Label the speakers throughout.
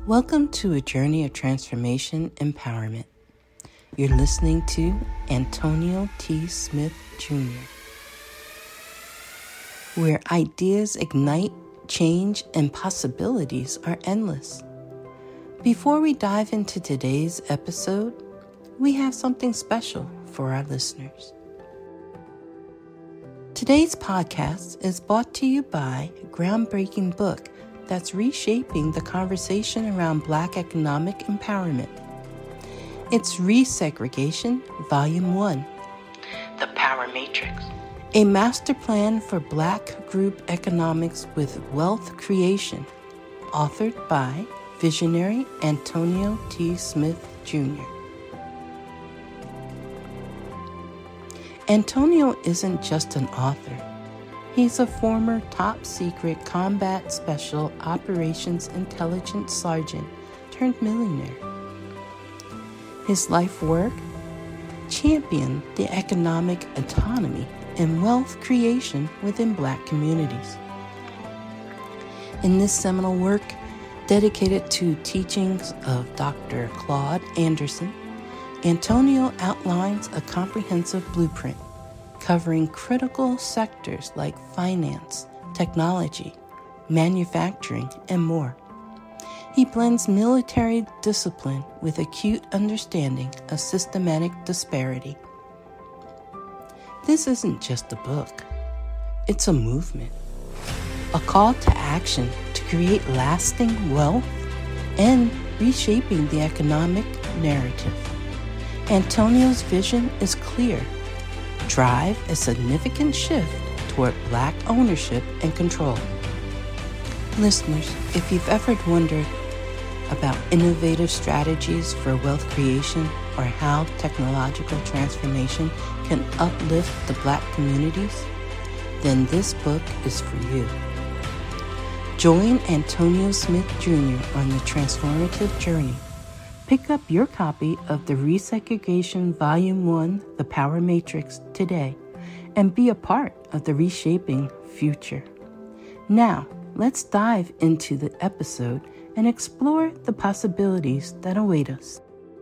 Speaker 1: Welcome to a journey of transformation empowerment. You're listening to Antonio T. Smith Jr., where ideas ignite, change, and possibilities are endless. Before we dive into today's episode, we have something special for our listeners. Today's podcast is brought to you by a groundbreaking book that's reshaping the conversation around Black economic empowerment. It's Resegregation, Volume 1, The Power Matrix, a master plan for Black group economics with wealth creation, authored by visionary Antonio T. Smith Jr. Antonio isn't just an author. He's a former top-secret combat special operations intelligence sergeant turned millionaire. His life work championed the economic autonomy and wealth creation within Black communities. In this seminal work, dedicated to teachings of Dr. Claude Anderson, Antonio outlines a comprehensive blueprint covering critical sectors like finance, technology, manufacturing, and more. He blends military discipline with acute understanding of systematic disparity. This isn't just a book. It's a movement, a call to action to create lasting wealth and reshaping the economic narrative. Antonio's vision is clear. Drive a significant shift toward Black ownership and control. Listeners, if you've ever wondered about innovative strategies for wealth creation or how technological transformation can uplift the Black communities, then this book is for you. Join Antonio Smith Jr. on the transformative journey. Pick up your copy of the Resegregation Volume 1, The Power Matrix, today and be a part of the reshaping future. Now, let's dive into the episode and explore the possibilities that await us.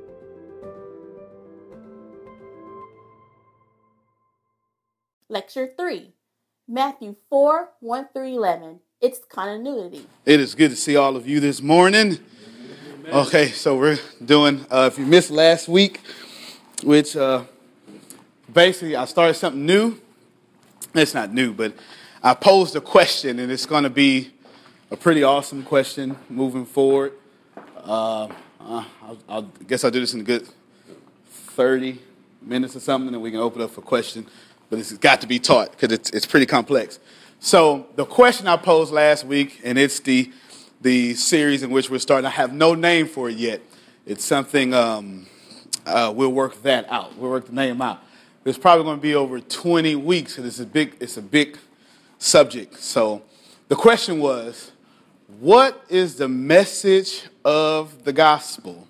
Speaker 2: Lecture 3, Matthew 4, 1-11. It's continuity.
Speaker 3: It is good to see all of you this morning. Okay, so we're doing, if you missed last week, which basically I started something new. It's not new, but I posed a question, and it's going to be a pretty awesome question moving forward. I guess I'll do this in a good 30 minutes or something, and we can open up for questions. But it's got to be taught because it's pretty complex. So the question I posed last week, and it's the series in which we're starting. I have no name for it yet. It's something, we'll work that out. We'll work the name out. It's probably going to be over 20 weeks because it's a big subject. So the question was, what is the message of the gospel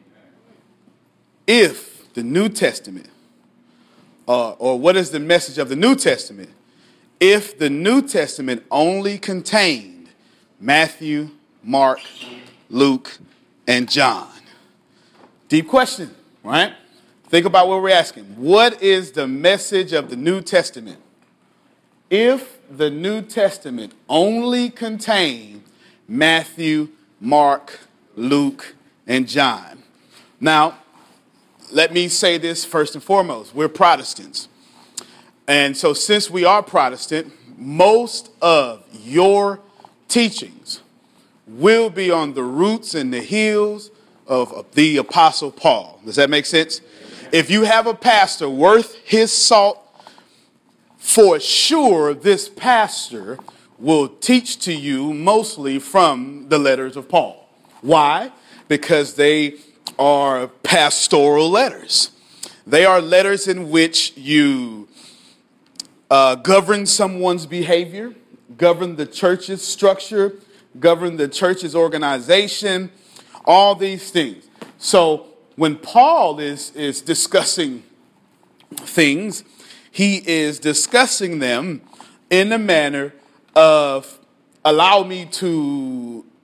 Speaker 3: if the New Testament, or what is the message of the New Testament if the New Testament only contained Matthew, Mark, Luke, and John? Deep question, right? Think about what we're asking. What is the message of the New Testament if the New Testament only contained Matthew, Mark, Luke, and John? Now, let me say this first and foremost. We're Protestants. And so since we are Protestant, most of your teachings will be on the roots and the heels of the Apostle Paul. Does that make sense? If you have a pastor worth his salt, for sure this pastor will teach to you mostly from the letters of Paul. Why? Because they are pastoral letters. They are letters in which you govern someone's behavior, govern the church's structure, govern the church's organization, all these things. So when Paul is discussing things, he is discussing them in the manner of, allow me to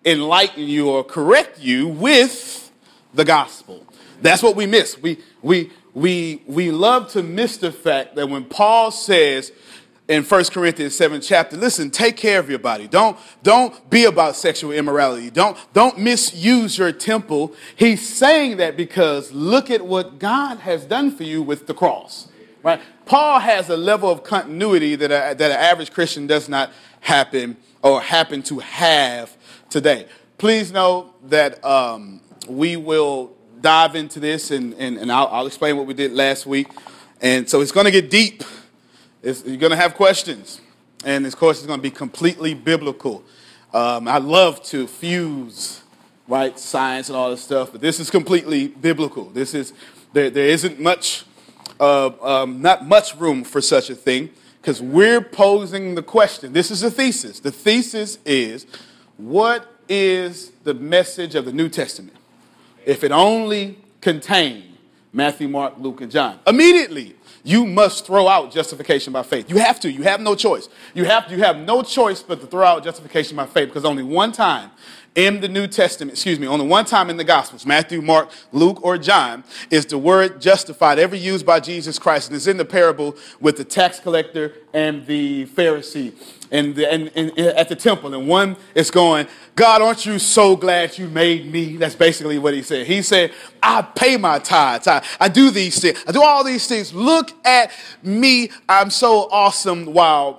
Speaker 3: enlighten you or correct you with the gospel. That's what we miss. We love to miss the fact that when Paul says in 1 Corinthians 7 chapter, listen, take care of your body. Don't be about sexual immorality. Don't misuse your temple. He's saying that because look at what God has done for you with the cross. Right? Paul has a level of continuity that an average Christian does not happen to have today. Please know that we will dive into this, and I'll explain what we did last week. And so it's going to get deep. You're going to have questions. And, of course, it's going to be completely biblical. I love to fuse, right, science and all this stuff, but this is completely biblical. There isn't much, not much room for such a thing, because we're posing the question. This is a thesis. The thesis is, what is the message of the New Testament? If it only contained Matthew, Mark, Luke, and John. Immediately, you must throw out justification by faith. You have to. You have no choice. You have no choice but to throw out justification by faith, because only one time in the New Testament, only one time in the Gospels, Matthew, Mark, Luke, or John, is the word justified ever used by Jesus Christ. And it's in the parable with the tax collector and the Pharisee and at the temple. And one is going, God, aren't you so glad you made me? That's basically what he said. He said, I pay my tithes. I do these things. I do all these things. Look at me. I'm so awesome. While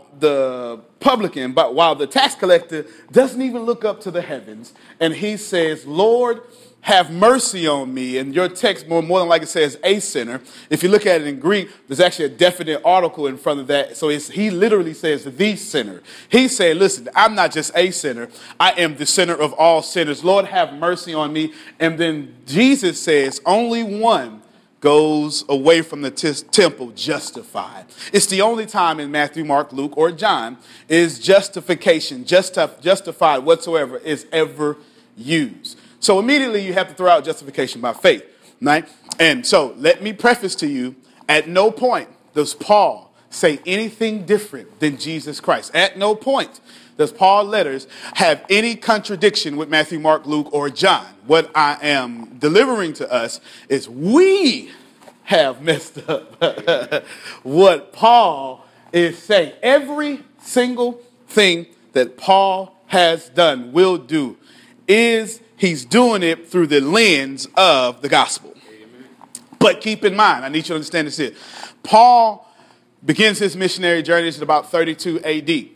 Speaker 3: the tax collector doesn't even look up to the heavens. And he says, Lord, have mercy on me. And your text more than likely says a sinner. If you look at it in Greek, there's actually a definite article in front of that. So he literally says the sinner. He said, listen, I'm not just a sinner. I am the sinner of all sinners. Lord, have mercy on me. And then Jesus says, only one goes away from the temple justified. It's the only time in Matthew, Mark, Luke, or John is justification, justified whatsoever, is ever used. So immediately you have to throw out justification by faith, right? And so let me preface to you, at no point does Paul say anything different than Jesus Christ. At no point does Paul's letters have any contradiction with Matthew, Mark, Luke, or John. What I am delivering to us is we have messed up what Paul is saying. Every single thing that Paul has done, will do, is he's doing it through the lens of the gospel. Amen. But keep in mind, I need you to understand this here. Paul begins his missionary journeys at about 32 A.D.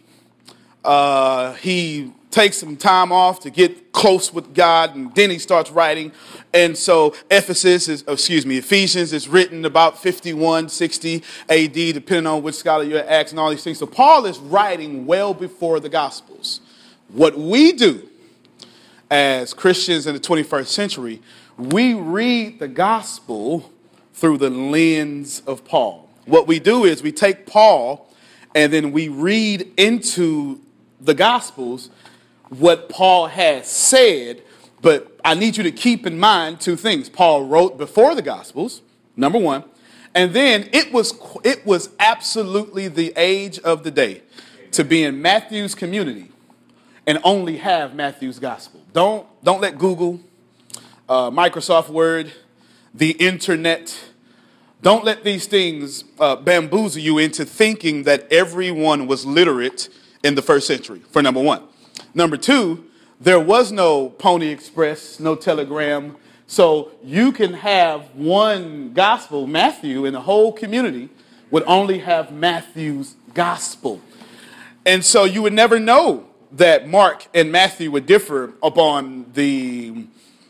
Speaker 3: He takes some time off to get close with God, and then he starts writing. And so Ephesians is written about 51, 60 A.D., depending on which scholar you're asking, all these things. So Paul is writing well before the Gospels. What we do as Christians in the 21st century, we read the Gospel through the lens of Paul. What we do is we take Paul and then we read into the Gospels what Paul has said, but I need you to keep in mind two things. Paul wrote before the Gospels, number one, and then it was absolutely the age of the day to be in Matthew's community and only have Matthew's Gospel. Don't let Google, Microsoft Word, the internet, don't let these things bamboozle you into thinking that everyone was literate in the first century, for number one. Number two, there was no Pony Express, no Telegram. So you can have one gospel, Matthew, and the whole community would only have Matthew's gospel. And so you would never know that Mark and Matthew would differ upon the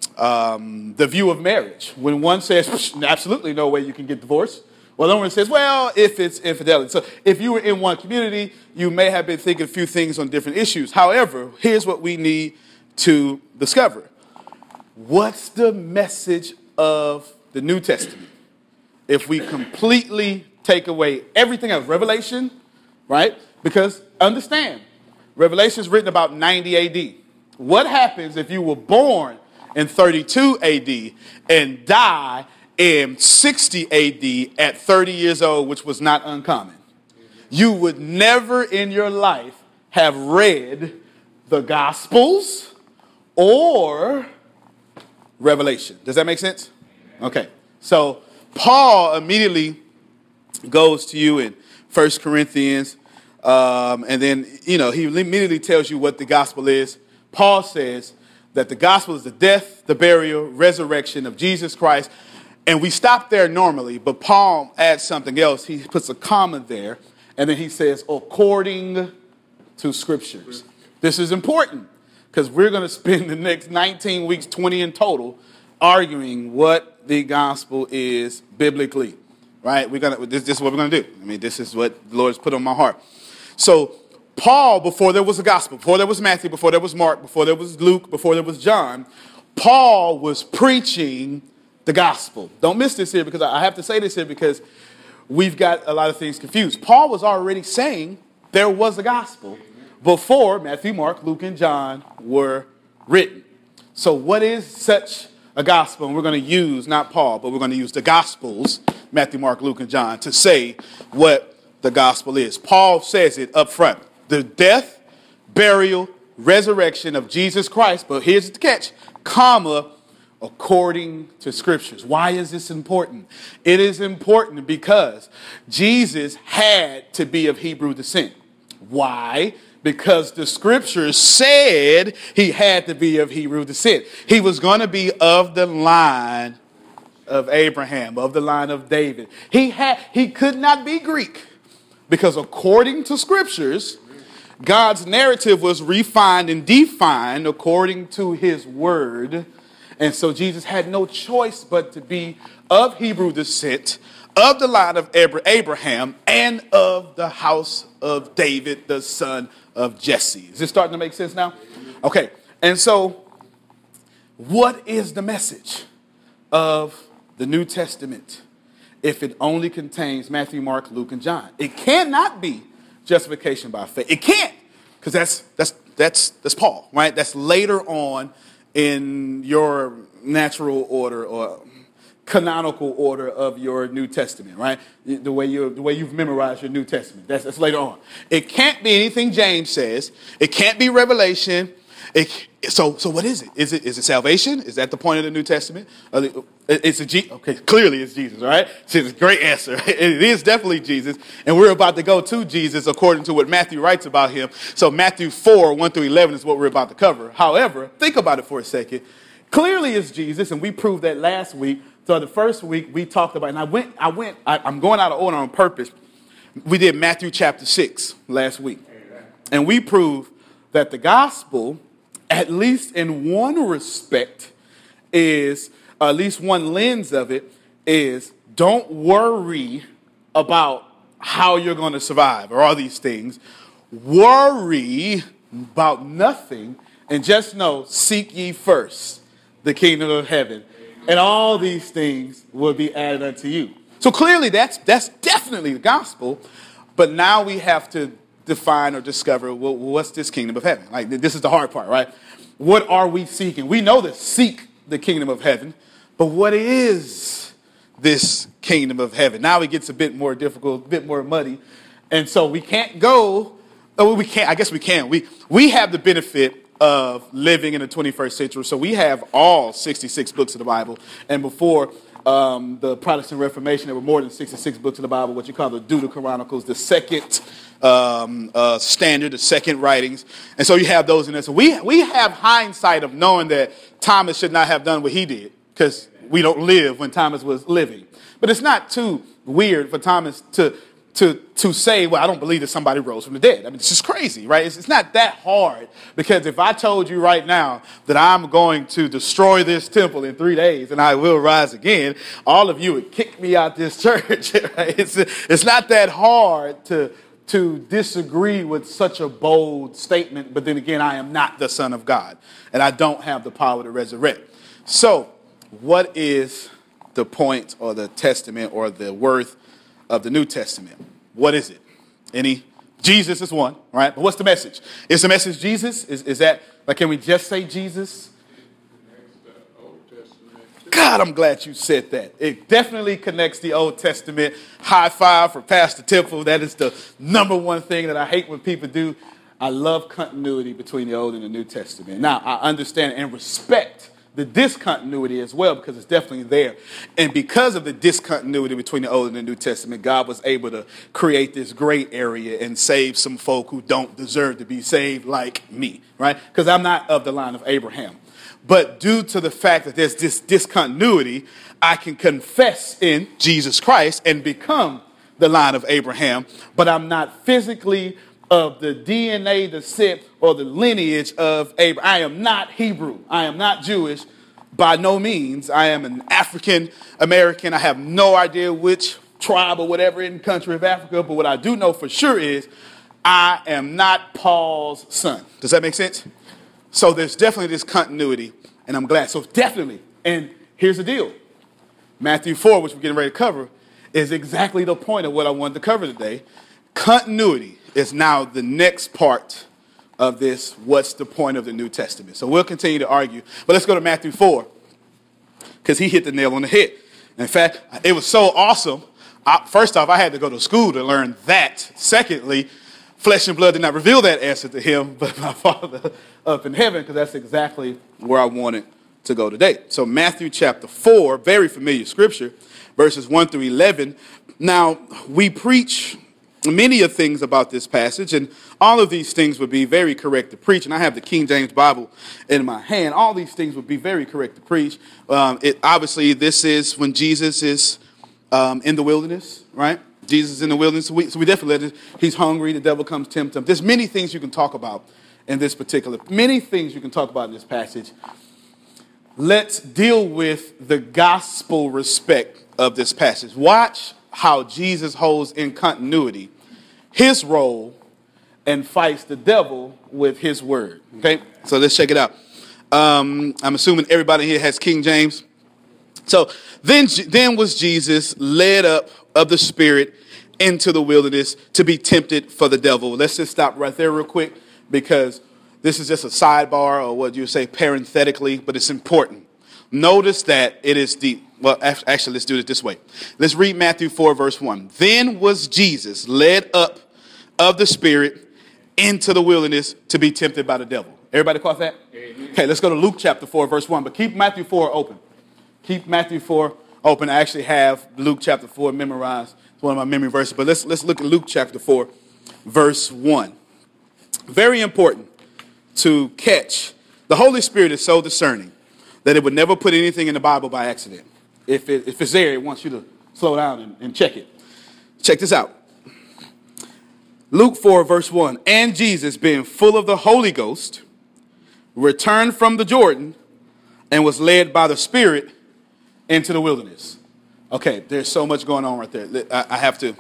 Speaker 3: view of marriage. When one says, absolutely no way you can get divorced. Well, the other one says, well, if it's infidelity. So if you were in one community, you may have been thinking a few things on different issues. However, here's what we need to discover. What's the message of the New Testament? If we completely take away everything else, Revelation, right? Because understand, Revelation is written about 90 AD. What happens if you were born in 32 AD and die in 60 AD at 30 years old, which was not uncommon? You would never in your life have read the Gospels or revelation. Does that make sense? Okay. So Paul immediately goes to you in 1 Corinthians, and then, he immediately tells you what the gospel is. Paul says that the gospel is the death, the burial, resurrection of Jesus Christ. And we stop there normally, but Paul adds something else. He puts a comma there, and then he says, according to scriptures. This is important because we're going to spend the next 19 weeks, 20 in total, arguing what the gospel is biblically, right? This is what we're going to do. I mean, this is what the Lord has put on my heart. So Paul, before there was a gospel, before there was Matthew, before there was Mark, before there was Luke, before there was John, Paul was preaching the gospel. Don't miss this here, because I have to say this here because we've got a lot of things confused. Paul was already saying there was a gospel before Matthew, Mark, Luke, and John were written. So what is such a gospel? And we're going to use, not Paul, but we're going to use the gospels, Matthew, Mark, Luke, and John, to say what the gospel is. Paul says it up front. The death, burial, resurrection of Jesus Christ, but here's the catch, comma, according to scriptures. Why is this important? It is important because Jesus had to be of Hebrew descent. Why? Because the scriptures said he had to be of Hebrew descent. He was going to be of the line of Abraham, of the line of David. He could not be Greek because according to scriptures, God's narrative was refined and defined according to his word. And so Jesus had no choice but to be of Hebrew descent, of the line of Abraham, and of the house of David, the son of Jesse. Is this starting to make sense now? Okay. And so what is the message of the New Testament if it only contains Matthew, Mark, Luke, and John? It cannot be justification by faith. It can't, because that's Paul, right? That's later on in your natural order or canonical order of your New Testament, right? The way you've memorized your New Testament. That's later on. It can't be anything James says. It can't be Revelation. So what is it? Is it salvation? Is that the point of the New Testament? Okay, clearly it's Jesus, right? It's a great answer. It is definitely Jesus, and we're about to go to Jesus according to what Matthew writes about him. So Matthew 4, 1 through 11 is what we're about to cover. However, think about it for a second. Clearly it's Jesus, and we proved that last week. So the first week we talked about, and I'm going out of order on purpose. We did Matthew chapter 6 last week, and we proved that the gospel, at least in one respect, is, at least one lens of it, is don't worry about how you're going to survive or all these things. Worry about nothing and just know, seek ye first the kingdom of heaven, and all these things will be added unto you. So clearly that's definitely the gospel, but now we have to define or discover, well, what's this kingdom of heaven? Like, this is the hard part, right? What are we seeking? We know to seek the kingdom of heaven, but what is this kingdom of heaven? Now it gets a bit more difficult, a bit more muddy, and so we can't go. Oh, we can't. I guess we can. We have the benefit of living in the 21st century, so we have all 66 books of the Bible, and before the Protestant Reformation, there were more than 66 books of the Bible, what you call the Deuterochronicles, the second standard, the second writings. And so you have those in there. So we have hindsight of knowing that Thomas should not have done what he did, because we don't live when Thomas was living. But it's not too weird for Thomas to say, well, I don't believe that somebody rose from the dead. I mean, it's just crazy, right? It's not that hard, because if I told you right now that I'm going to destroy this temple in 3 days and I will rise again, all of you would kick me out this church. Right? It's not that hard to disagree with such a bold statement, but then again, I am not the Son of God, and I don't have the power to resurrect. So what is the point or the testament or the worth of the New Testament? What is it? Jesus is one, right? But what's the message? Is the message Jesus? Is that, like, can we just say Jesus? God, I'm glad you said that. It definitely connects the Old Testament. High five for Pastor Temple. That is the number one thing that I hate when people do. I love continuity between the Old and the New Testament. Now, I understand and respect the discontinuity as well, because it's definitely there. And because of the discontinuity between the Old and the New Testament, God was able to create this gray area and save some folk who don't deserve to be saved, like me, right? Because I'm not of the line of Abraham. But due to the fact that there's this discontinuity, I can confess in Jesus Christ and become the line of Abraham, but I'm not physically of the DNA, the descent, or the lineage of Abraham. I am not Hebrew. I am not Jewish by no means. I am an African American. I have no idea which tribe or whatever in the country of Africa, but what I do know for sure is I am not Paul's son. Does that make sense? So there's definitely this continuity, and I'm glad. So definitely, and here's the deal. Matthew 4, which we're getting ready to cover, is exactly the point of what I wanted to cover today. Continuity is now the next part of this, what's the point of the New Testament. So we'll continue to argue, but let's go to Matthew 4, because he hit the nail on the head. In fact, it was so awesome. First off, I had to go to school to learn that. Secondly, flesh and blood did not reveal that answer to him, but my Father up in heaven, because that's exactly where I wanted to go today. So Matthew chapter 4, very familiar scripture, verses 1 through 11. Now, we preach many of things about this passage, and all of these things would be very correct to preach. And I have the King James Bible in my hand. All these things would be very correct to preach. Obviously, this is when Jesus is in the wilderness, right? Jesus is in the wilderness. So we definitely, he's hungry. The devil comes tempt him. There's many things you can talk about in this many things you can talk about in this passage. Let's deal with the gospel respect of this passage. Watch how Jesus holds in continuity his role and fights the devil with his word. Okay, so let's check it out. I'm assuming everybody here has King James. So then was Jesus led up of the Spirit into the wilderness to be tempted for the devil. Let's just stop right there real quick, because this is just a sidebar, or what you say parenthetically, but it's important. Notice that it is deep. Well, actually, let's do it this way. Let's read Matthew 4, verse 1. Then was Jesus led up of the Spirit into the wilderness to be tempted by the devil. Everybody caught that? Amen. Okay, let's go to Luke chapter 4, verse 1. But keep Matthew 4 open. Keep Matthew 4 open. I actually have Luke chapter 4 memorized. It's one of my memory verses. But let's look at Luke chapter 4, verse 1. Very important to catch. The Holy Spirit is so discerning that it would never put anything in the Bible by accident. If it's there, it wants you to slow down and check it. Check this out. Luke 4, verse 1. And Jesus, being full of the Holy Ghost, returned from the Jordan and was led by the Spirit into the wilderness. Okay, there's so much going on right there. I have to.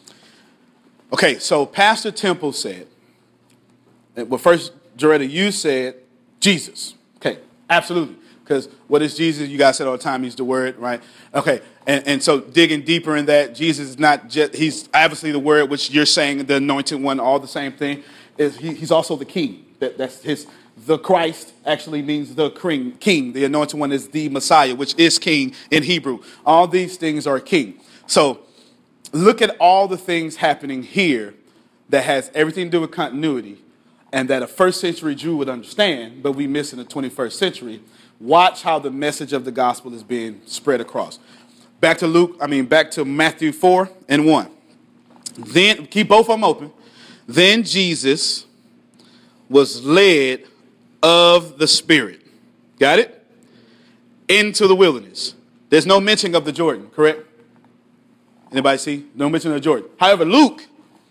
Speaker 3: Okay, so Pastor Temple said, well, first, Joretta, you said Jesus. Okay, absolutely. Because what is Jesus? You guys said all the time, he's the Word, right? Okay, and so digging deeper in that, Jesus is not just, he's obviously the Word, which you're saying, the Anointed One, all the same thing. He's also the King. That's his. The Christ actually means the King. The Anointed One is the Messiah, which is King in Hebrew. All these things are King. So look at all the things happening here that has everything to do with continuity, and that a first century Jew would understand, but we miss in the 21st century. Watch how the message of the gospel is being spread across. Back to Matthew 4 and 1. Then, keep both of them open. Then Jesus was led of the Spirit. Got it? Into the wilderness. There's no mention of the Jordan, correct? Anybody see? No mention of the Jordan. However, Luke,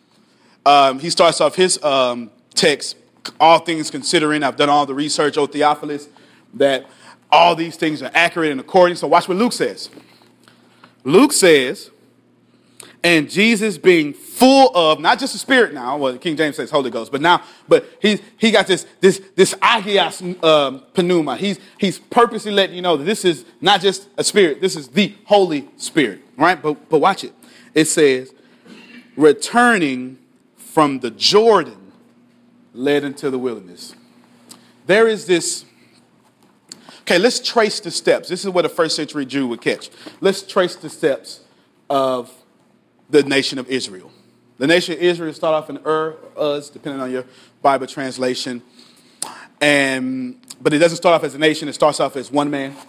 Speaker 3: he starts off his text, all things considering, I've done all the research, O Theophilus, that all these things are accurate and according. So watch what Luke says. Luke says, and Jesus being full of, not just the Spirit now, well, King James says Holy Ghost, but he got this agios pneuma. He's purposely letting you know that this is not just a spirit, this is the Holy Spirit, right? But watch it. It says, returning from the Jordan, led into the wilderness. There is this. Okay, let's trace the steps. This is what a first century Jew would catch. Let's trace the steps of the nation of Israel. The nation of Israel start off in Uz, depending on your Bible translation. But it doesn't start off as a nation. It starts off as one man.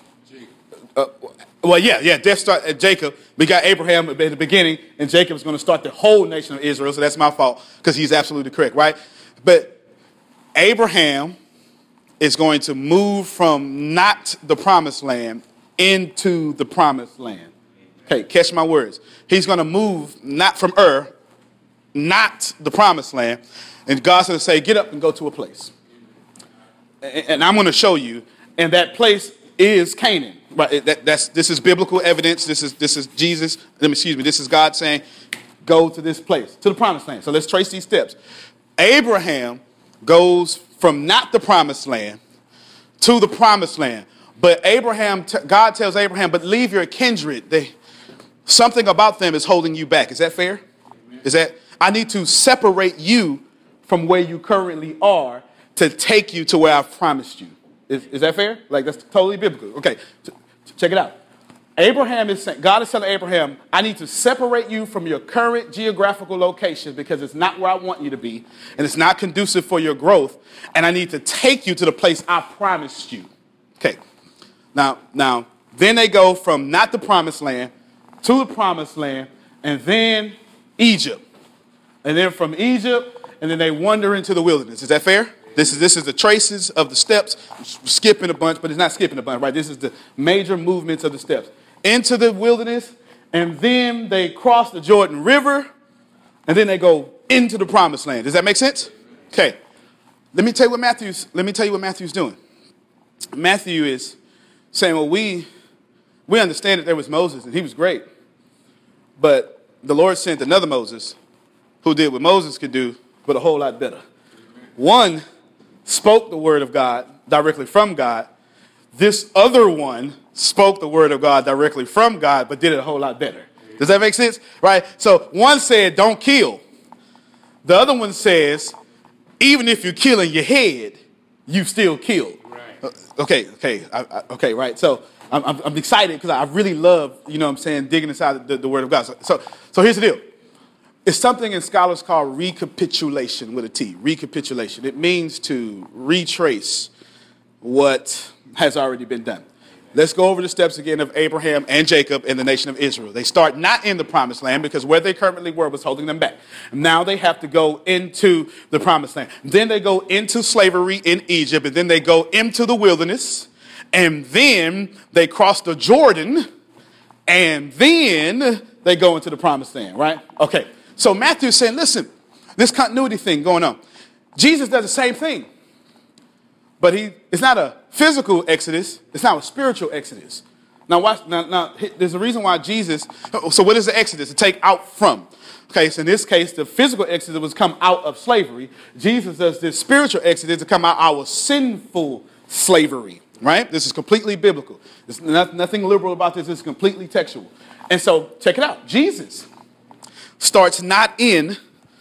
Speaker 3: Death start at Jacob. We got Abraham at the beginning, and Jacob is going to start the whole nation of Israel. So that's my fault because he's absolutely correct, right? But Abraham is going to move from not the promised land into the promised land. Okay, catch my words. He's going to move not from not the promised land. And God's going to say, get up and go to a place. And I'm going to show you. And that place is Canaan. Right? This is biblical evidence. This is Jesus. This is God saying, go to this place, to the promised land. So let's trace these steps. Abraham goes from not the promised land to the promised land. But God tells Abraham, but leave your kindred. Something about them is holding you back. Is that fair? Amen. I need to separate you from where you currently are to take you to where I've promised you. Is that fair? Like, that's totally biblical. Okay, check it out. God is telling Abraham, I need to separate you from your current geographical location because it's not where I want you to be, and it's not conducive for your growth, and I need to take you to the place I promised you. Okay, now, then they go from not the promised land to the promised land, and then Egypt. And then from Egypt, and then they wander into the wilderness. Is that fair? This is the traces of the steps. Skipping a bunch, but it's not skipping a bunch, right? This is the major movements of the steps. Into the wilderness, and then they cross the Jordan River, and then they go into the promised land. Does that make sense? Okay. Let me tell you what Matthew's doing. Matthew is saying, well, we understand that there was Moses, and he was great. But the Lord sent another Moses who did what Moses could do, but a whole lot better. One spoke the word of God directly from God. This other one spoke the word of God directly from God, but did it a whole lot better. Does that make sense? Right? So one said, don't kill. The other one says, even if you're killing your head, you still killed. Okay, right. So I'm excited because I really love, digging inside the word of God. So here's the deal. It's something in scholars call recapitulation with a T, recapitulation. It means to retrace what has already been done. Let's go over the steps again of Abraham and Jacob and the nation of Israel. They start not in the promised land because where they currently were was holding them back. Now they have to go into the promised land. Then they go into slavery in Egypt, and then they go into the wilderness, and then they cross the Jordan, and then they go into the promised land, right? Okay. So Matthew is saying, listen, this continuity thing going on. Jesus does the same thing. But it's not a physical exodus. It's not a spiritual exodus. Now, there's a reason why Jesus, so what is the exodus? To take out from. Okay, so in this case, the physical exodus was come out of slavery. Jesus does this spiritual exodus to come out our sinful slavery, right? This is completely biblical. There's nothing liberal about this. It's completely textual. And so check it out. Jesus starts not in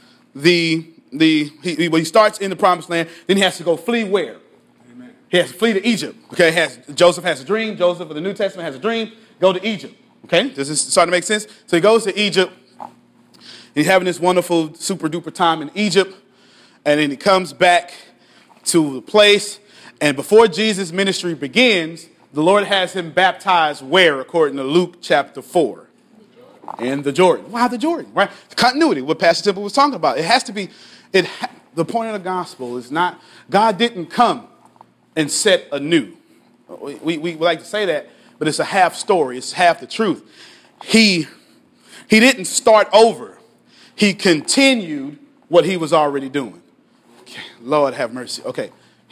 Speaker 3: he starts in the promised land, then he has to go flee where? Amen. He has to flee to Egypt. Okay, Joseph has a dream. Joseph of the New Testament has a dream. Go to Egypt. Okay, does this start to make sense? So he goes to Egypt. He's having this wonderful, super duper time in Egypt, and then he comes back to the place. And before Jesus' ministry begins, the Lord has him baptized where, according to Luke chapter 4? In the Jordan. Why the Jordan? Right? Continuity, what Pastor Temple was talking about. It has to be, the point of the gospel is not, God didn't come and set anew. We like to say that, but it's a half story. It's half the truth. He didn't start over. He continued what he was already doing. Okay, Lord have mercy. Okay,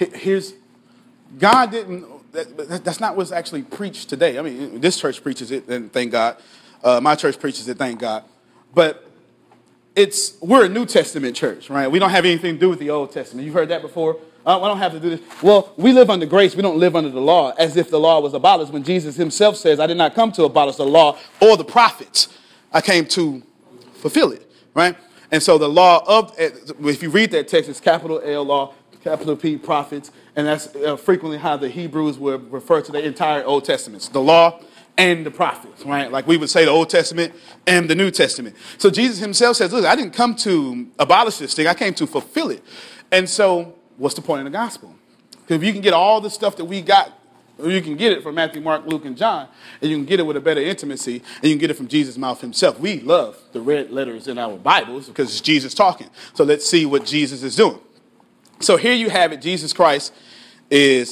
Speaker 3: God didn't, that's not what's actually preached today. I mean, this church preaches it, and thank God. My church preaches it, thank God. But we're a New Testament church, right? We don't have anything to do with the Old Testament. You've heard that before? I don't have to do this. Well, we live under grace. We don't live under the law as if the law was abolished when Jesus himself says, I did not come to abolish the law or the prophets. I came to fulfill it, right? And so the law if you read that text, it's capital L law, capital P prophets, and that's frequently how the Hebrews would refer to the entire Old Testament. The law, and the prophets, right? Like we would say the Old Testament and the New Testament. So Jesus himself says, look, I didn't come to abolish this thing. I came to fulfill it. And so what's the point of the gospel? Because if you can get all the stuff that we got, you can get it from Matthew, Mark, Luke, and John, and you can get it with a better intimacy, and you can get it from Jesus' mouth himself. We love the red letters in our Bibles because it's Jesus talking. So let's see what Jesus is doing. So here you have it. Jesus Christ is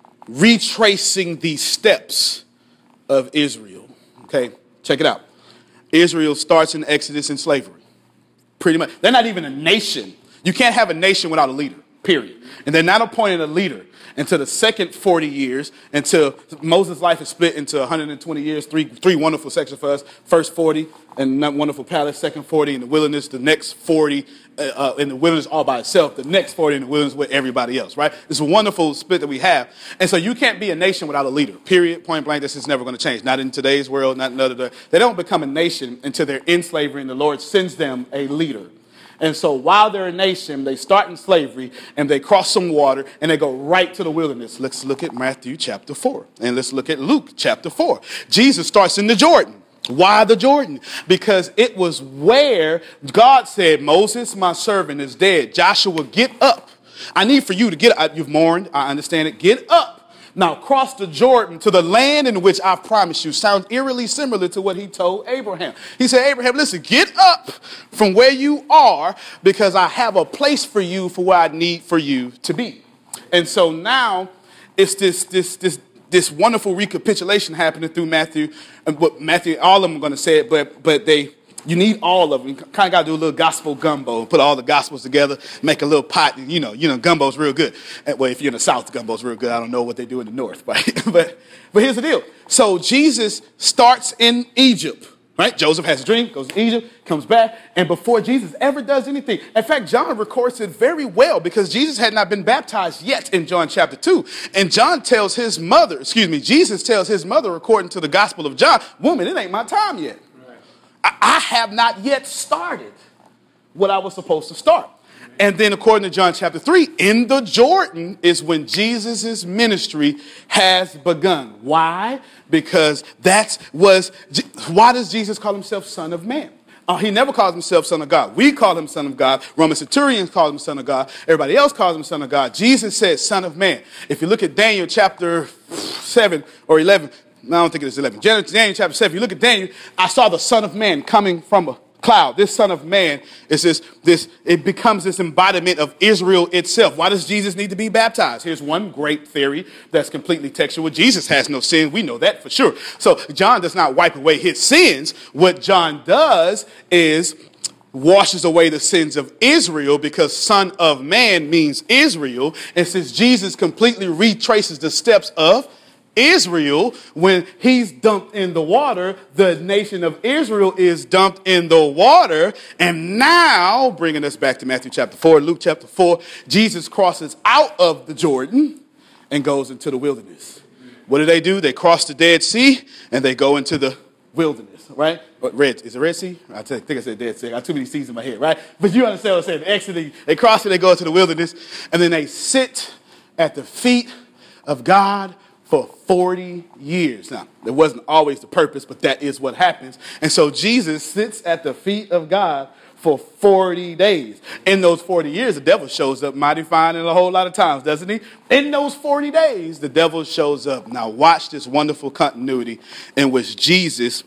Speaker 3: retracing the steps of Israel. Okay, check it out. Israel starts in Exodus in slavery. Pretty much. They're not even a nation. You can't have a nation without a leader, period. And they're not appointed a leader until the second 40 years, until Moses' life is split into 120 years, three wonderful sections for us. First 40 in that wonderful palace, second 40 in the wilderness, the next 40 in the wilderness all by itself, the next 40 in the wilderness with everybody else, right? It's a wonderful split that we have. And so you can't be a nation without a leader, period, point blank. This is never going to change. Not in today's world, not in other. They don't become a nation until they're in slavery and the Lord sends them a leader. And so while they're a nation, they start in slavery and they cross some water and they go right to the wilderness. Let's look at Matthew chapter 4 and let's look at Luke chapter 4. Jesus starts in the Jordan. Why the Jordan? Because it was where God said, Moses, my servant, is dead. Joshua, get up. I need for you to get up. You've mourned. I understand it. Get up. Now cross the Jordan to the land in which I promised you. Sounds eerily similar to what he told Abraham. He said, Abraham, listen, get up from where you are because I have a place for you for where I need for you to be. And so now it's this wonderful recapitulation happening through Matthew. And what Matthew, all of them are going to say it, but you need all of them. You kind of got to do a little gospel gumbo, put all the gospels together, make a little pot. You know, gumbo's real good. Well, if you're in the South, gumbo's real good. I don't know what they do in the North, right? but here's the deal. So Jesus starts in Egypt, right? Joseph has a dream, goes to Egypt, comes back, and before Jesus ever does anything, in fact, John records it very well because Jesus had not been baptized yet in John chapter 2. And Jesus tells his mother, according to the Gospel of John, woman, it ain't my time yet. I have not yet started what I was supposed to start. And then according to John chapter 3, in the Jordan is when Jesus' ministry has begun. Why? Because why does Jesus call himself Son of Man? He never calls himself Son of God. We call him Son of God. Roman centurions call him Son of God. Everybody else calls him Son of God. Jesus says Son of Man. If you look at Daniel chapter 7 or 11, no, I don't think it is 11. Daniel chapter 7, you look at Daniel, I saw the Son of Man coming from a cloud. This Son of Man is it becomes this embodiment of Israel itself. Why does Jesus need to be baptized? Here's one great theory that's completely textual. Jesus has no sin. We know that for sure. So John does not wipe away his sins. What John does is washes away the sins of Israel because Son of Man means Israel. And since Jesus completely retraces the steps of Israel, when he's dumped in the water, the nation of Israel is dumped in the water. And now, bringing us back to Matthew chapter 4, Luke chapter 4, Jesus crosses out of the Jordan and goes into the wilderness. What do? They cross the Dead Sea and they go into the wilderness, right? Is it Red Sea? I think I said Dead Sea. I got too many seas in my head, right? But you understand what I'm saying. Exodus, they cross it, they go into the wilderness, and then they sit at the feet of God for 40 years. Now, there wasn't always the purpose, but that is what happens. And so Jesus sits at the feet of God for 40 days. In those 40 years, the devil shows up mighty fine in a whole lot of times, doesn't he? In those 40 days, the devil shows up. Now, watch this wonderful continuity in which Jesus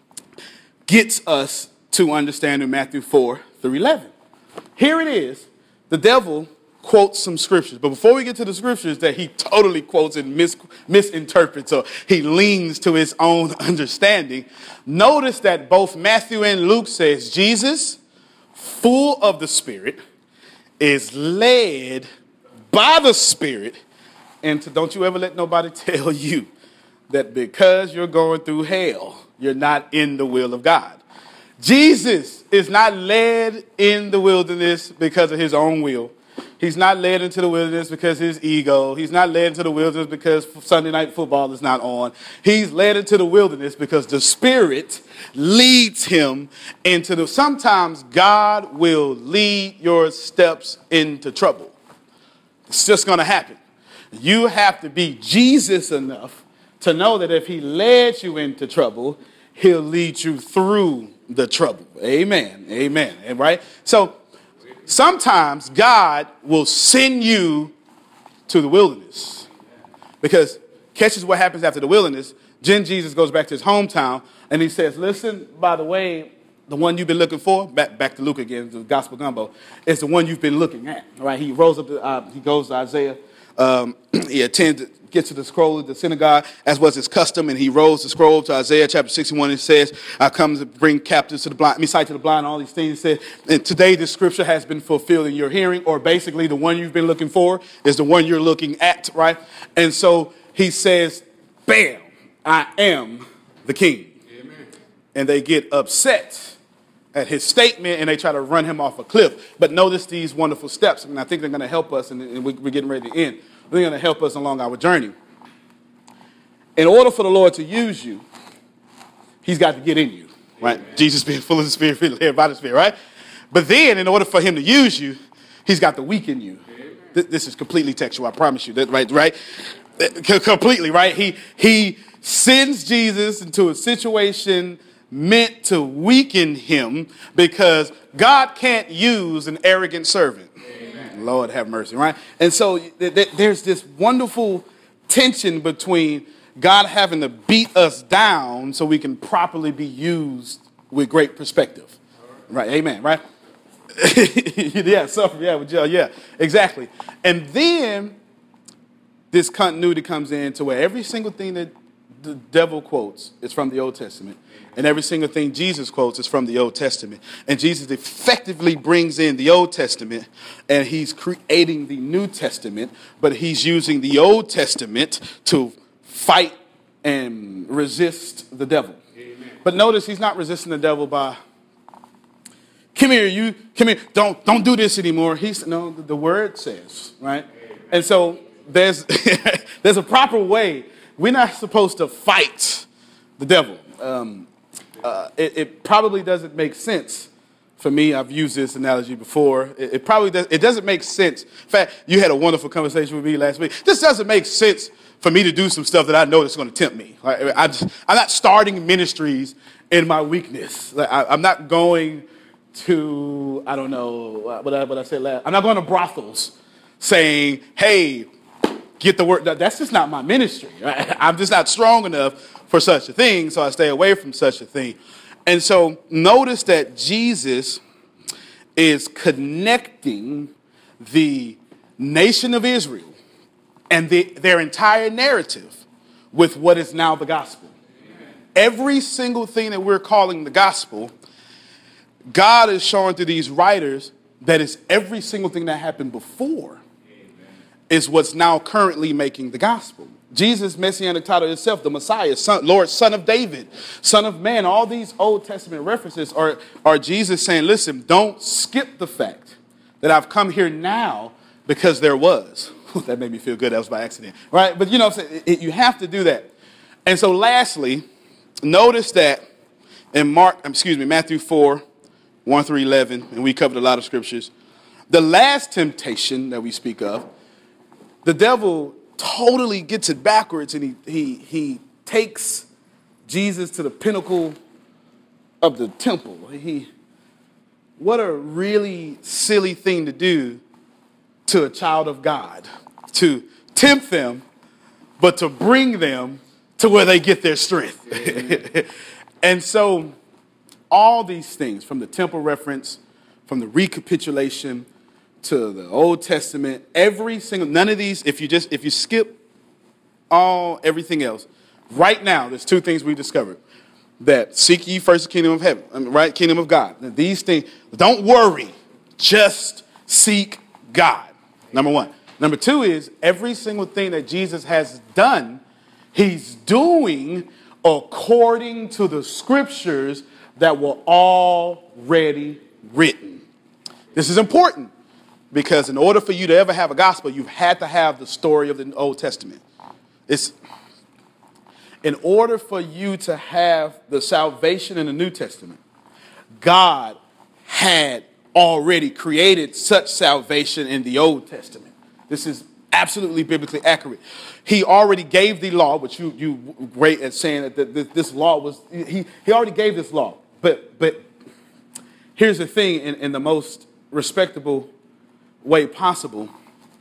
Speaker 3: gets us to understand in Matthew 4 through 11. Here it is. The devil quotes some scriptures. But before we get to the scriptures that he totally quotes and misinterprets, or he leans to his own understanding, notice that both Matthew and Luke says Jesus, full of the Spirit, is led by the Spirit. And don't you ever let nobody tell you that because you're going through hell, you're not in the will of God. Jesus is not led in the wilderness because of his own will. He's not led into the wilderness because of his ego. He's not led into the wilderness because Sunday night football is not on. He's led into the wilderness because the Spirit leads him into the... Sometimes God will lead your steps into trouble. It's just going to happen. You have to be Jesus enough to know that if he led you into trouble, he'll lead you through the trouble. Amen. Amen. And right? So sometimes God will send you to the wilderness, because catches what happens after the wilderness. Then Jesus goes back to his hometown and he says, listen, by the way, the one you've been looking for, back to Luke again, the gospel gumbo, is the one you've been looking at. Right? He rose up, he goes to Isaiah. He gets to the scroll of the synagogue, as was his custom, and he rolls the scroll to Isaiah chapter 61. It says, I come to bring captives to the blind, sight to the blind, all these things. It says, and today this scripture has been fulfilled in your hearing, or basically the one you've been looking for is the one you're looking at, right? And so he says, bam, I am the king. Amen. And they get upset at his statement, and they try to run him off a cliff. But notice these wonderful steps. I think they're going to help us, and we're getting ready to end. They're going to help us along our journey. In order for the Lord to use you, he's got to get in you, right? Amen. Jesus being full of the Spirit, led by the Spirit, right? But then, in order for him to use you, he's got to weaken you. This is completely textual, I promise you. That, right? Completely, right? He sends Jesus into a situation meant to weaken him, because God can't use an arrogant servant. Amen. Lord have mercy, right? And so there's this wonderful tension between God having to beat us down so we can properly be used with great perspective. Right? Amen, right? Yeah, suffer, yeah, exactly. And then this continuity comes in to where every single thing that the devil quotes is from the Old Testament, and every single thing Jesus quotes is from the Old Testament. And Jesus effectively brings in the Old Testament, and he's creating the New Testament, but he's using the Old Testament to fight and resist the devil. Amen. But notice he's not resisting the devil by, come here, don't do this anymore. No, the word says, right? Amen. And so there's a proper way. We're not supposed to fight the devil. It probably doesn't make sense for me. I've used this analogy before. It probably does. It doesn't make sense. In fact, you had a wonderful conversation with me last week. This doesn't make sense for me to do some stuff that I know that's going to tempt me. I'm not starting ministries in my weakness. I'm not going to, I don't know what I said last. I'm not going to brothels saying, hey, get the word. That's just not my ministry. Right? I'm just not strong enough for such a thing, so I stay away from such a thing. And so notice that Jesus is connecting the nation of Israel and their entire narrative with what is now the gospel. Amen. Every single thing that we're calling the gospel, God is showing through these writers that it's every single thing that happened before is what's now currently making the gospel. Jesus' messianic title itself, the Messiah, Lord, Son of David, Son of Man, all these Old Testament references are Jesus saying, listen, don't skip the fact that I've come here now because there was. That made me feel good. That was by accident, right? But you know what I'm saying? You have to do that. And so lastly, notice that in Matthew 4, 1 through 11, and we covered a lot of scriptures, the last temptation that we speak of, the devil totally gets it backwards, and he takes Jesus to the pinnacle of the temple. What a really silly thing to do to a child of God, to tempt them, but to bring them to where they get their strength. And so all these things, from the temple reference, from the recapitulation, to the Old Testament, none of these, if you skip everything else, right now, there's two things we discovered. That seek ye first the kingdom of heaven, right? Kingdom of God. Now, these things, don't worry, just seek God. Number one. Number two is every single thing that Jesus has done, he's doing according to the scriptures that were already written. This is important. Because in order for you to ever have a gospel, you've had to have the story of the Old Testament. In order for you to have the salvation in the New Testament, God had already created such salvation in the Old Testament. This is Absolutely biblically accurate. He already gave the law, which you great at saying that this law was, he already gave this law. But here's the thing, in the most respectable way possible.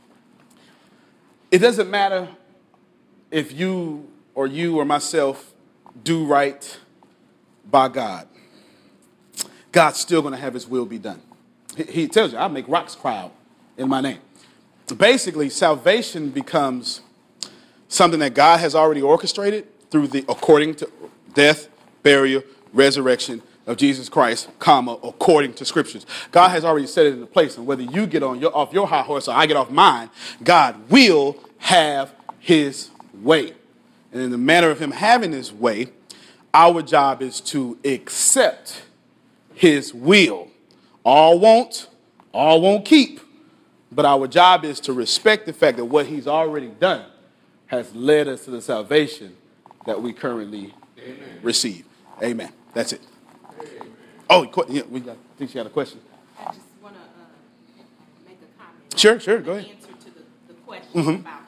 Speaker 3: It doesn't matter if you or myself do right by God. God's still going to have his will be done. He tells you, I'll make rocks cry out in my name. Basically, salvation becomes something that God has already orchestrated according to death, burial, resurrection of Jesus Christ, according to scriptures. God has already set it into place, and whether you get off your high horse or I get off mine, God will have his way. And in the manner of him having his way, our job is to accept his will. All won't keep. But our job is to respect the fact that what he's already done has led us to the salvation that we currently receive. Amen. That's it. Amen. Oh, yeah, I think she had a question.
Speaker 4: I just want to make a comment.
Speaker 3: Sure, go ahead.
Speaker 4: Answer to the question about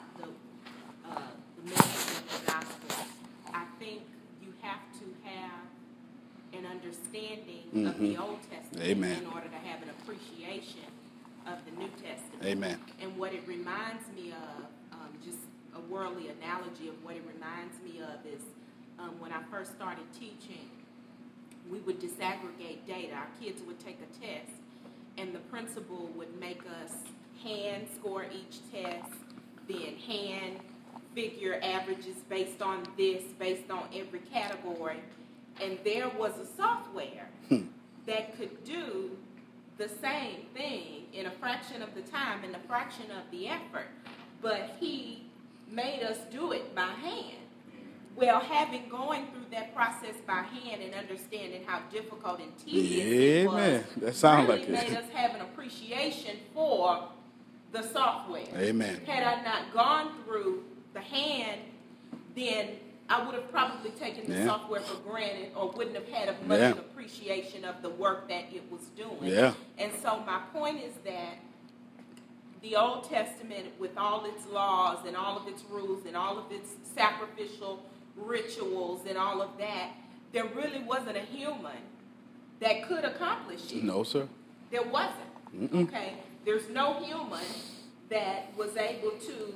Speaker 4: the message of the gospel. I think you have to have an understanding of the Old Testament in order to have an appreciation of the New Testament.
Speaker 3: Amen.
Speaker 4: And what it reminds me of, just a worldly analogy of what it reminds me of is when I first started teaching, we would disaggregate data. Our kids would take a test, and the principal would make us hand score each test, then hand figure averages based on this, based on every category. And there was a software that could do the same thing in a fraction of the time and a fraction of the effort, but he made us do it by hand. Well, having going through that process by hand and understanding how difficult and tedious it was,
Speaker 3: that sounds
Speaker 4: really
Speaker 3: like it
Speaker 4: made us have an appreciation for the software.
Speaker 3: Amen.
Speaker 4: Had I not gone through the hand, then I would have probably taken the software for granted or wouldn't have had as much appreciation of the work that it was doing.
Speaker 3: Yeah.
Speaker 4: And so my point is that the Old Testament, with all its laws and all of its rules and all of its sacrificial rituals and all of that, there really wasn't a human that could accomplish it.
Speaker 3: No, sir.
Speaker 4: There wasn't. Okay? There's no human that was able to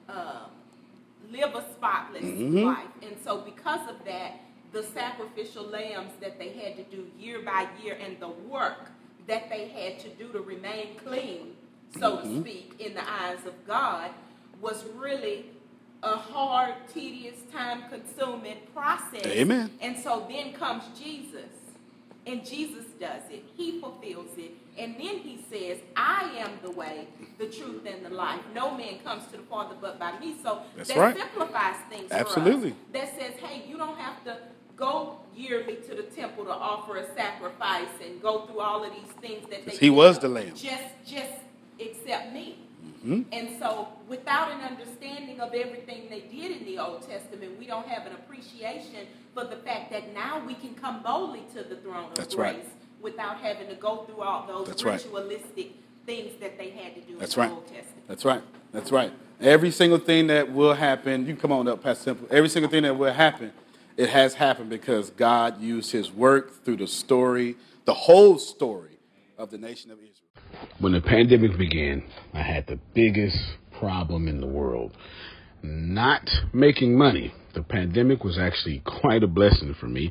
Speaker 4: live a spotless life. And so because of that, the sacrificial lambs that they had to do year by year and the work that they had to do to remain clean, so to speak, in the eyes of God, was really a hard, tedious, time-consuming process.
Speaker 3: Amen.
Speaker 4: And so then comes Jesus, and Jesus does it. He fulfills it. And then he says, I am the way, the truth, and the life. No man comes to the Father but by me. So that simplifies things
Speaker 3: Absolutely.
Speaker 4: for us. That says, hey, you don't have to go yearly to the temple to offer a sacrifice and go through all of these things that they
Speaker 3: he was the lamb.
Speaker 4: Just accept me. And so without an understanding of everything they did in the Old Testament, we don't have an appreciation for the fact that now we can come boldly to the throne of grace without having to go through all those ritualistic things that they had to do in the Old Testament.
Speaker 3: That's right. Every single thing that will happen, you can come on up, Pastor Simple. Every single thing that will happen, it has happened because God used his work through the story, the whole story of the nation of Israel.
Speaker 5: When the pandemic began, I had the biggest problem in the world. Not making money. The pandemic was actually quite a blessing for me,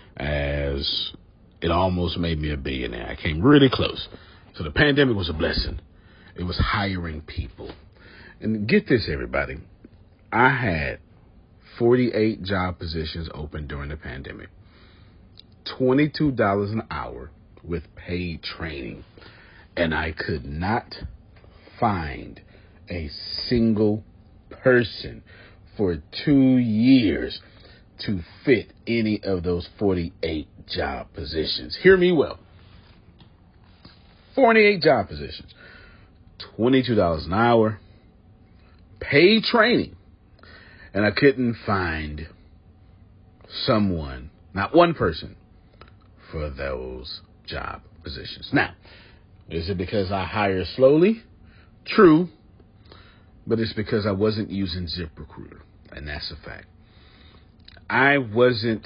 Speaker 5: as it almost made me a billionaire. I came really close. So the pandemic was a blessing. It was hiring people. And get this, everybody. I had 48 job positions open during the pandemic. $22 an hour with paid training. And I could not find a single person for 2 years to fit any of those 48 job positions. Hear me well. 48 job positions, $22 an hour, paid training, and I couldn't find someone, not one person, for those job positions. Now, is it because I hire slowly? True. but it's because I wasn't using ZipRecruiter, and that's a fact. I wasn't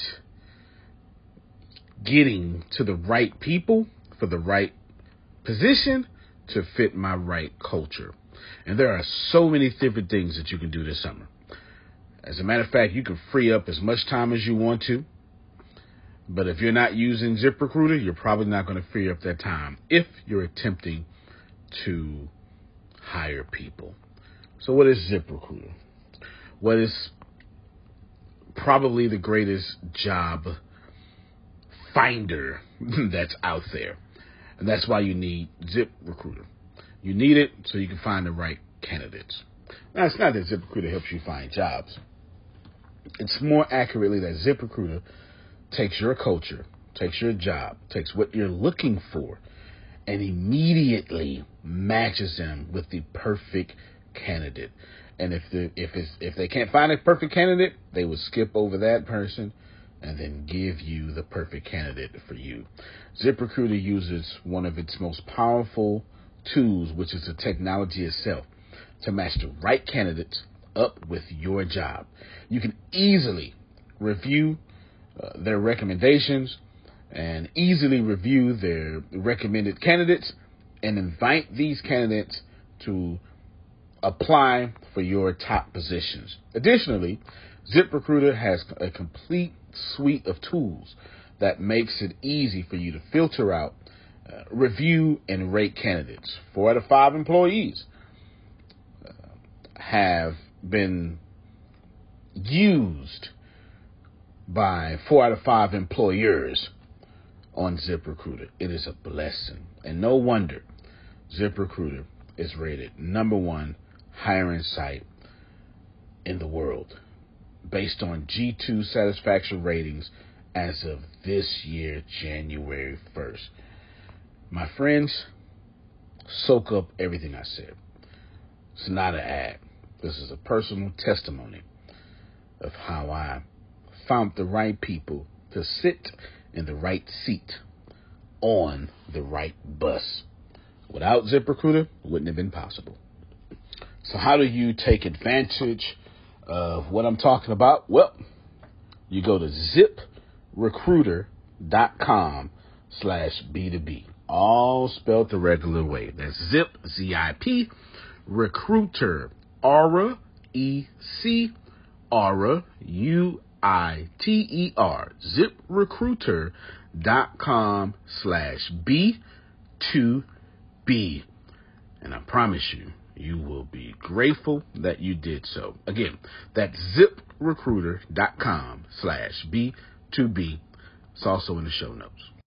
Speaker 5: getting to the right people for the right position to fit my right culture. And there are so many different things that you can do this summer. As a matter of fact, you can free up as much time as you want to. But if you're not using ZipRecruiter, you're probably not going to free up that time if you're attempting to hire people. So what is ZipRecruiter? What is probably the greatest job finder that's out there. And that's why you need ZipRecruiter. You need it so you can find the right candidates. Now, it's not that ZipRecruiter helps you find jobs. It's more accurately that ZipRecruiter takes your culture, takes your job, takes what you're looking for, and immediately matches them with the perfect candidate. And if they can't find a perfect candidate, they will skip over that person and then give you the perfect candidate for you. ZipRecruiter uses one of its most powerful tools, which is the technology itself, to match the right candidates up with your job. You can easily review their recommendations and easily review their recommended candidates and invite these candidates to apply for your top positions. Additionally, ZipRecruiter has a complete suite of tools that makes it easy for you to filter out, review, and rate candidates. 4 out of 5 employees have been used by 4 out of 5 employers on ZipRecruiter. It is a blessing. And no wonder ZipRecruiter is rated #1 hiring site in the world based on G2 satisfaction ratings as of this year, January 1st. My friends, soak up everything I said. It's not an ad. This is a personal testimony of how I found the right people to sit in the right seat on the right bus. Without ZipRecruiter, it wouldn't have been possible. So how do you take advantage of what I'm talking about? Well, you go to ZipRecruiter.com/B2B. All spelled the regular way. That's Zip, Z-I-P, Recruiter, Aura, E-C, Aura, U-I-T-E-R, ZipRecruiter.com/B2B. And I promise you, you will be grateful that you did so. Again, that's ZipRecruiter.com/B2B. It's also in the show notes.